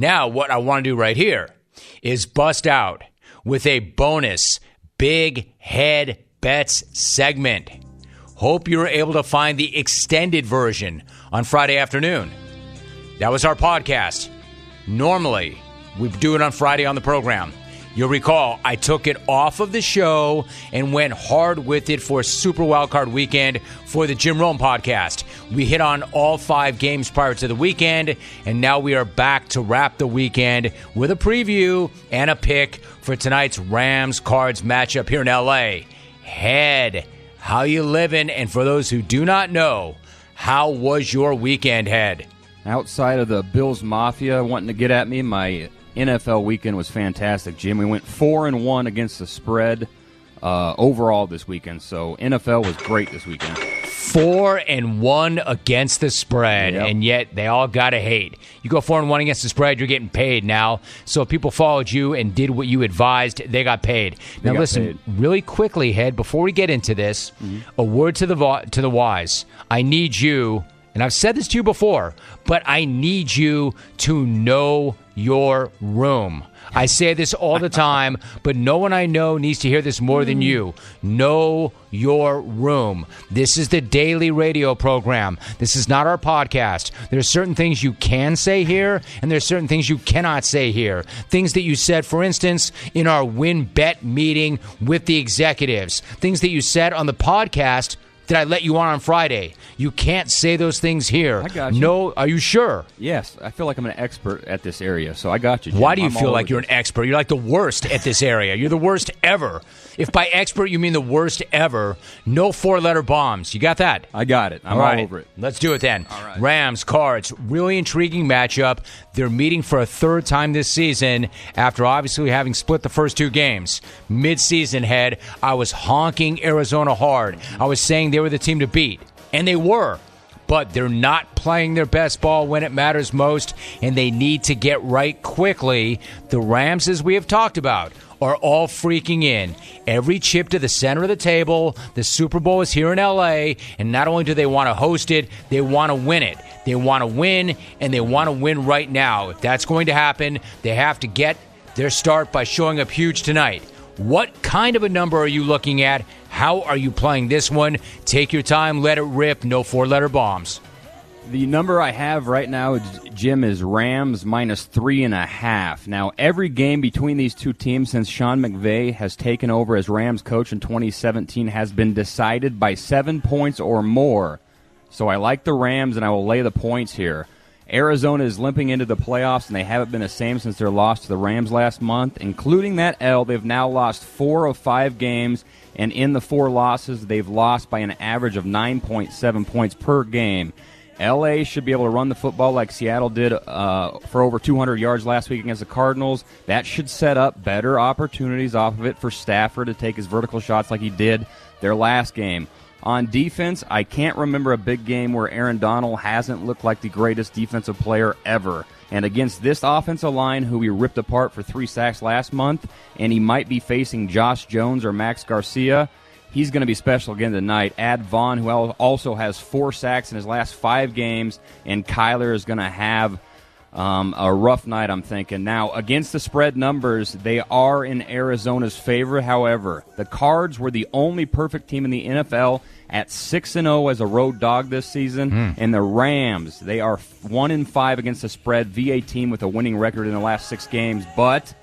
Now, what I want to do right here is bust out with a bonus Big Head Bets segment. Hope you were able to find the extended version on Friday afternoon. That was our podcast. Normally, we do it on Friday on the program. You'll recall I took it off of the show and went hard with it for Super Wildcard Weekend for the Jim Rome podcast. We hit on all 5 games prior to the weekend, and now we are back to wrap the weekend with a preview and a pick for tonight's Rams-Cards matchup here in L.A. Head, how you living? And for those who do not know, how was your weekend, Head? Outside of the Bills Mafia wanting to get at me, my NFL weekend was fantastic, Jim. We went 4-1 against the spread overall this weekend, so NFL was great this weekend. 4-1 against the spread, yep. And yet they all got to hate. You go 4-1 against the spread, you're getting paid now. So if people followed you and did what you advised, they got paid. Now listen, really quickly, Head, before we get into this, a word to the wise. I need you, and I've said this to you before, but I need you to know your room. I say this all the time, but no one I know needs to hear this more than you. Know your room. This is the daily radio program. This is not our podcast. There's certain things you can say here, and there's certain things you cannot say here. Things that you said, for instance, in our win-bet meeting with the executives. Things that you said on the podcast that I let you on Friday. You can't say those things here. I got you. No, are you sure? Yes, I feel like I'm an expert at this area, so I got you, Jim. Why do you feel like you're an expert? You're like the worst at this area. You're the worst ever. If by expert you mean the worst ever, no 4-letter bombs. You got that? I got it. I'm all over it. Let's do it then. All right. Rams, Cards, really intriguing matchup. They're meeting for a third time this season after obviously having split the first 2 games. Mid-season, Head, I was honking Arizona hard. I was saying they were the team to beat, and they were. But they're not playing their best ball when it matters most, and they need to get right quickly. The Rams, as we have talked about, are all freaking in. Every chip to the center of the table. The Super Bowl is here in L.A., and not only do they want to host it, they want to win it. They want to win, and they want to win right now. If that's going to happen, they have to get their start by showing up huge tonight. What kind of a number are you looking at? How are you playing this one? Take your time, let it rip, no 4-letter bombs. The number I have right now, Jim, is Rams minus 3.5. Now, every game between these two teams since Sean McVay has taken over as Rams coach in 2017 has been decided by 7 points or more. So I like the Rams, and I will lay the points here. Arizona is limping into the playoffs, and they haven't been the same since their loss to the Rams last month. Including that L, they've now lost 4 of 5 games, and in the 4 losses, they've lost by an average of 9.7 points per game. L.A. should be able to run the football like Seattle did for over 200 yards last week against the Cardinals. That should set up better opportunities off of it for Stafford to take his vertical shots like he did their last game. On defense, I can't remember a big game where Aaron Donald hasn't looked like the greatest defensive player ever. And against this offensive line, who we ripped apart for 3 sacks last month, and he might be facing Josh Jones or Max Garcia, he's going to be special again tonight. Add Vaughn, who also has 4 sacks in his last 5 games, and Kyler is going to have a rough night, I'm thinking. Now, against the spread numbers, they are in Arizona's favor. However, the Cards were the only perfect team in the NFL at 6-0 as a road dog this season. And the Rams, they are 1-5 against the spread, VA team with a winning record in the last 6 games. But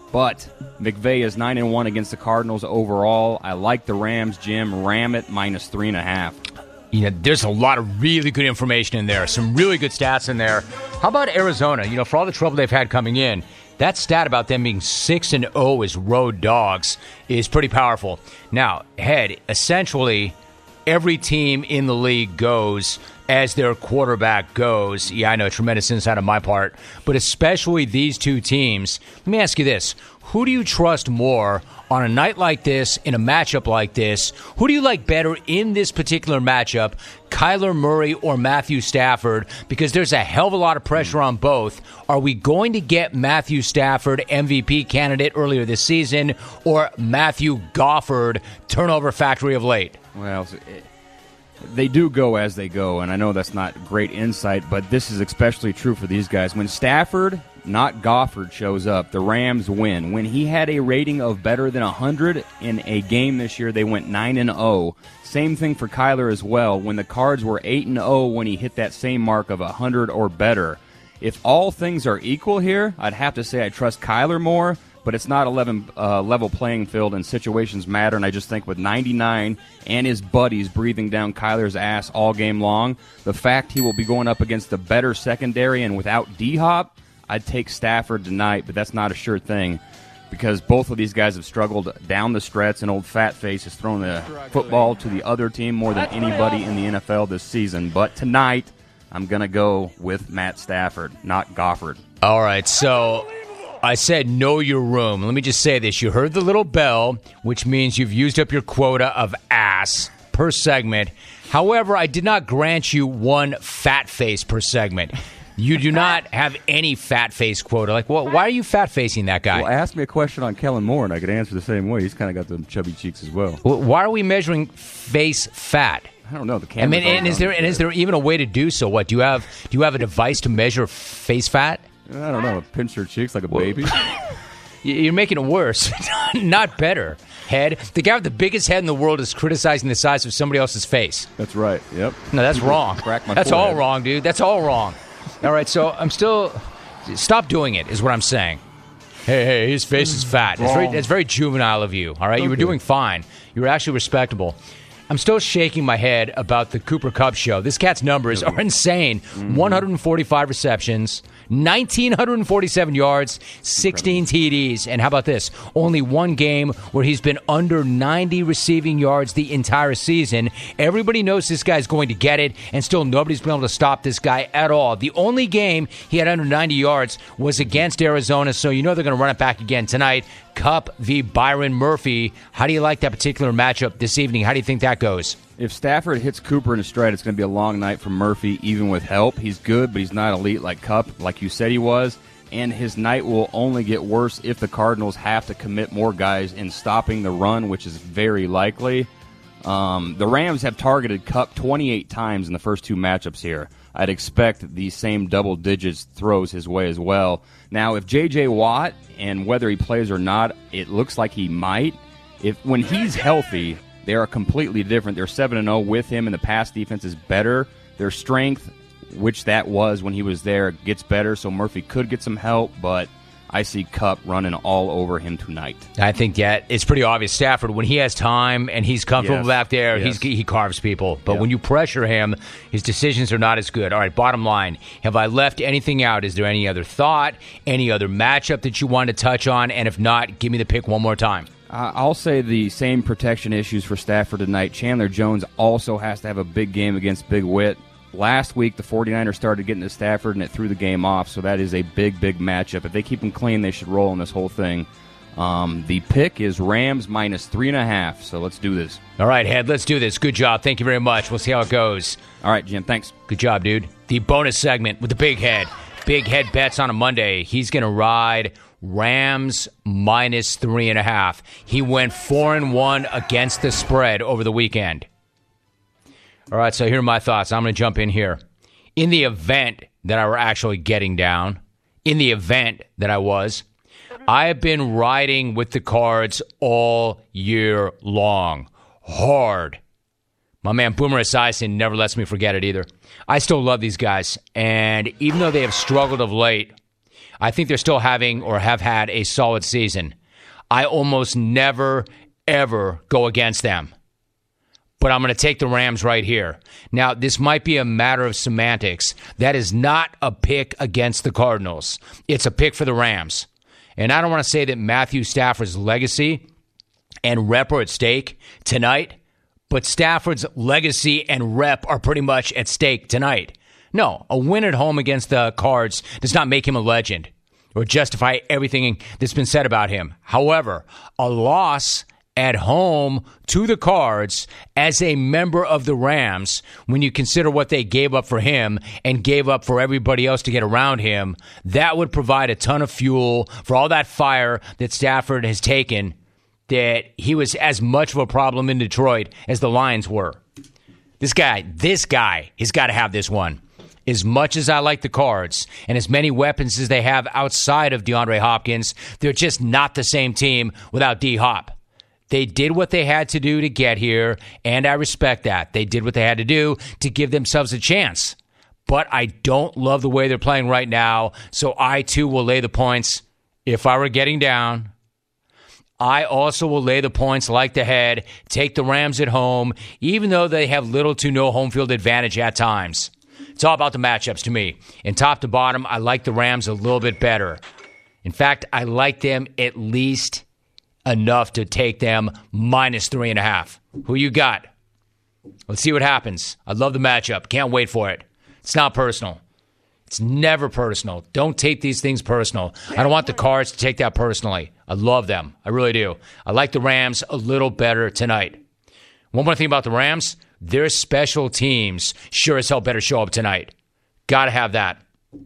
McVay is 9-1 against the Cardinals overall. I like the Rams, Jim. Ram it minus 3.5. You know, there's a lot of really good information in there, some really good stats in there. How about Arizona? You know, for all the trouble they've had coming in, that stat about them being 6-0 as road dogs is pretty powerful. Now, Head, essentially, every team in the league goes as their quarterback goes. Yeah, I know, tremendous insight on my part. But especially these two teams, let me ask you this. Who do you trust more on a night like this, in a matchup like this? Who do you like better in this particular matchup, Kyler Murray or Matthew Stafford? Because there's a hell of a lot of pressure on both. Are we going to get Matthew Stafford, MVP candidate earlier this season, or Matthew Gofford, turnover factory of late? Well, They do go as they go, and I know that's not great insight, but this is especially true for these guys. When Stafford, not Gofford, shows up, the Rams win. When he had a rating of better than 100 in a game this year, they went 9-0. Same thing for Kyler as well. When the Cards were 8-0 when he hit that same mark of 100 or better. If all things are equal here, I'd have to say I trust Kyler more, but it's not a level playing field, and situations matter, and I just think with 99 and his buddies breathing down Kyler's ass all game long, the fact he will be going up against the better secondary and without D-Hop, I'd take Stafford tonight, but that's not a sure thing because both of these guys have struggled down the stretch, and old Fat Face has thrown the football to the other team more than anybody in the NFL this season. But tonight, I'm going to go with Matt Stafford, not Gofford. All right, so I said know your room. Let me just say this. You heard the little bell, which means you've used up your quota of ass per segment. However, I did not grant you one fat face per segment. You do not have any fat face quota. Like, well, why are you fat facing that guy? Well, ask me a question on Kellen Moore, and I could answer the same way. He's kind of got them chubby cheeks as well. Why are we measuring face fat? I don't know. The camera. Is there even a way to do so? What do you have a device to measure face fat? I don't know. Pinch her cheeks like a baby. You're making it worse, not better. Head. The guy with the biggest head in the world is criticizing the size of somebody else's face. That's right. Yep. No, that's wrong. That's all wrong, dude. That's all wrong. All right, so I'm still... Stop doing it, is what I'm saying. Hey, his face is fat. That's very juvenile of you, all right? Okay. You were doing fine. You were actually respectable. I'm still shaking my head about the Cooper Kupp show. This cat's numbers are insane. 145 receptions, 1,947 yards, 16 TDs. And how about this? Only one game where he's been under 90 receiving yards the entire season. Everybody knows this guy's going to get it, and still nobody's been able to stop this guy at all. The only game he had under 90 yards was against Arizona, so you know they're going to run it back again tonight. Kupp v. Byron Murphy. How do you like that particular matchup this evening? How do you think that goes? If Stafford hits Cooper in a stride, it's going to be a long night for Murphy, even with help. He's good, but he's not elite like Kupp, like you said he was. And his night will only get worse if the Cardinals have to commit more guys in stopping the run, which is very likely. The Rams have targeted Kupp 28 times in the first two matchups here. I'd expect the same double digits throws his way as well. Now, if J.J. Watt, and whether he plays or not, it looks like he might. When he's healthy, they are completely different. They're 7-0 with him, and the pass defense is better. Their strength, which that was when he was there, gets better, so Murphy could get some help, but I see Kupp running all over him tonight. I think, it's pretty obvious. Stafford, when he has time and he's comfortable back there, he carves people. But when you pressure him, his decisions are not as good. All right, bottom line, have I left anything out? Is there any other thought, any other matchup that you want to touch on? And if not, give me the pick one more time. I'll say the same protection issues for Stafford tonight. Chandler Jones also has to have a big game against Big Whit. Last week, the 49ers started getting to Stafford, and it threw the game off, so that is a big, big matchup. If they keep him clean, they should roll in this whole thing. The pick is Rams minus 3.5, so let's do this. All right, Head, let's do this. Good job. Thank you very much. We'll see how it goes. All right, Jim, thanks. Good job, dude. The bonus segment with the Big Head. Big Head bets on a Monday. He's going to ride Rams minus 3.5. He went 4-1 against the spread over the weekend. All right, so here are my thoughts. I'm going to jump in here. In the event that I were actually getting down, I have been riding with the Cards all year long. Hard. My man Boomer Esiason never lets me forget it either. I still love these guys, and even though they have struggled of late, I think they're still having or have had a solid season. I almost never, ever go against them. But I'm going to take the Rams right here. Now, this might be a matter of semantics. That is not a pick against the Cardinals. It's a pick for the Rams. And I don't want to say that Matthew Stafford's legacy and rep are at stake tonight, but Stafford's legacy and rep are pretty much at stake tonight. No, a win at home against the Cards does not make him a legend or justify everything that's been said about him. However, a loss at home to the Cards as a member of the Rams, when you consider what they gave up for him and gave up for everybody else to get around him, that would provide a ton of fuel for all that fire that Stafford has taken, that he was as much of a problem in Detroit as the Lions were. This guy, he's got to have this one. As much as I like the Cards and as many weapons as they have outside of DeAndre Hopkins, they're just not the same team without D-Hop. They did what they had to do to get here, and I respect that. They did what they had to do to give themselves a chance. But I don't love the way they're playing right now, so I, too, will lay the points if I were getting down. I also will lay the points like the head, take the Rams at home, even though they have little to no home field advantage at times. It's all about the matchups to me. And top to bottom, I like the Rams a little bit better. In fact, I like them at least enough to take them minus 3.5. Who you got? Let's see what happens. I love the matchup. Can't wait for it. It's not personal. It's never personal. Don't take these things personal. I don't want the Cards to take that personally. I love them. I really do. I like the Rams a little better tonight. One more thing about the Rams. Their special teams sure as hell better show up tonight. Got to have that.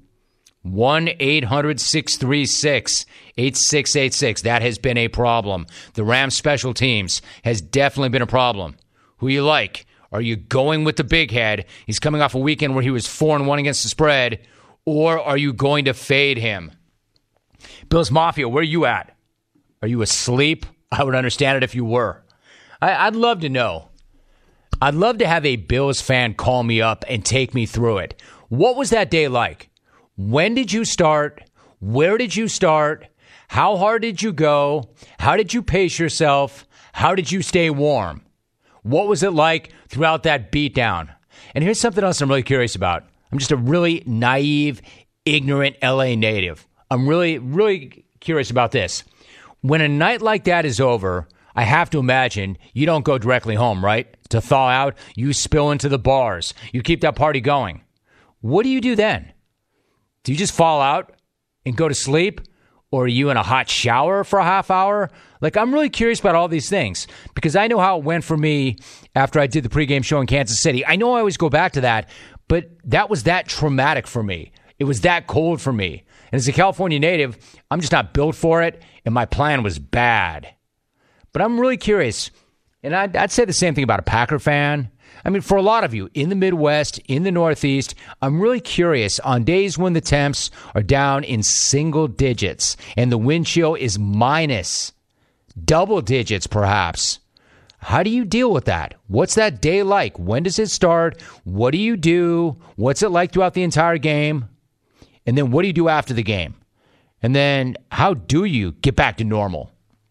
1-800-636-8686. That has been a problem. The Rams special teams has definitely been a problem. Who you like? Are you going with the big head? He's coming off a weekend where he was 4-1 against the spread. Or are you going to fade him? Bills Mafia, where are you at? Are you asleep? I would understand it if you were. I'd love to know. I'd love to have a Bills fan call me up and take me through it. What was that day like? When did you start? Where did you start? How hard did you go? How did you pace yourself? How did you stay warm? What was it like throughout that beatdown? And here's something else I'm really curious about. I'm just a really naive, ignorant LA native. I'm really, really curious about this. When a night like that is over, I have to imagine you don't go directly home, right? To thaw out, you spill into the bars. You keep that party going. What do you do then? Do you just fall out and go to sleep? Or are you in a hot shower for a half hour? Like, I'm really curious about all these things because I know how it went for me after I did the pregame show in Kansas City. I know I always go back to that, but that was that traumatic for me. It was that cold for me. And as a California native, I'm just not built for it, and my plan was bad. But I'm really curious, and I'd say the same thing about a Packer fan. I mean, for a lot of you in the Midwest, in the Northeast, I'm really curious on days when the temps are down in single digits and the wind chill is minus double digits, perhaps. How do you deal with that? What's that day like? When does it start? What do you do? What's it like throughout the entire game? And then what do you do after the game? And then how do you get back to normal?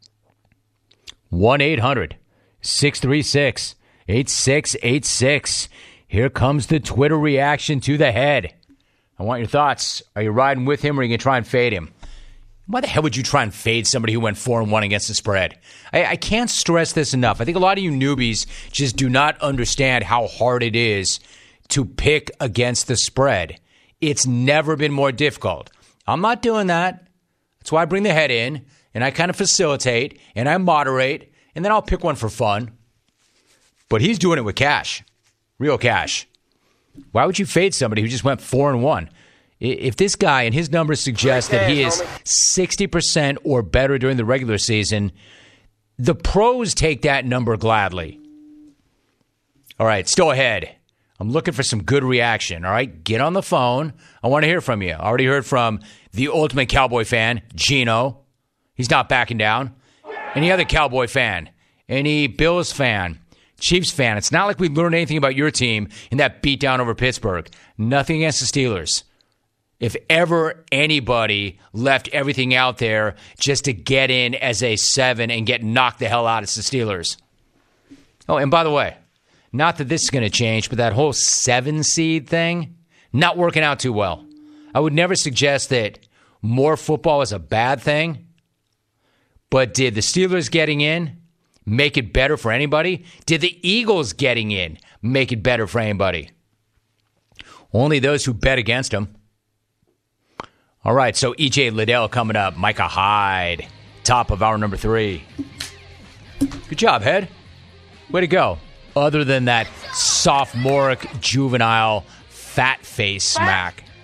1-800-636-8686. Here comes the Twitter reaction to the head. I want your thoughts. Are you riding with him or are you going to try and fade him? Why the hell would you try and fade somebody who went 4-1 against the spread? I can't stress this enough. I think a lot of you newbies just do not understand how hard it is to pick against the spread. It's never been more difficult. I'm not doing that. That's why I bring the head in, and I kind of facilitate, and I moderate, and then I'll pick one for fun. But he's doing it with cash, real cash. Why would you fade somebody who just went 4-1? If this guy and his numbers suggest that he is 60% or better during the regular season, the pros take that number gladly. All right, still ahead. I'm looking for some good reaction, all right? Get on the phone. I want to hear from you. I already heard from the ultimate Cowboy fan, Gino. He's not backing down. Any other Cowboy fan? Any Bills fan? Chiefs fan? It's not like we learned anything about your team in that beatdown over Pittsburgh. Nothing against the Steelers. If ever anybody left everything out there just to get in as a 7 and get knocked the hell out, it's the Steelers. Oh, and by the way, not that this is going to change, but that whole 7 seed thing, not working out too well. I would never suggest that more football is a bad thing, but did the Steelers getting in make it better for anybody? Did the Eagles getting in make it better for anybody? Only those who bet against them. All right, so E.J. Liddell coming up. Micah Hyde, top of hour number 3. Good job, Head. Way to go. Other than that sophomoric, juvenile, fat face smack.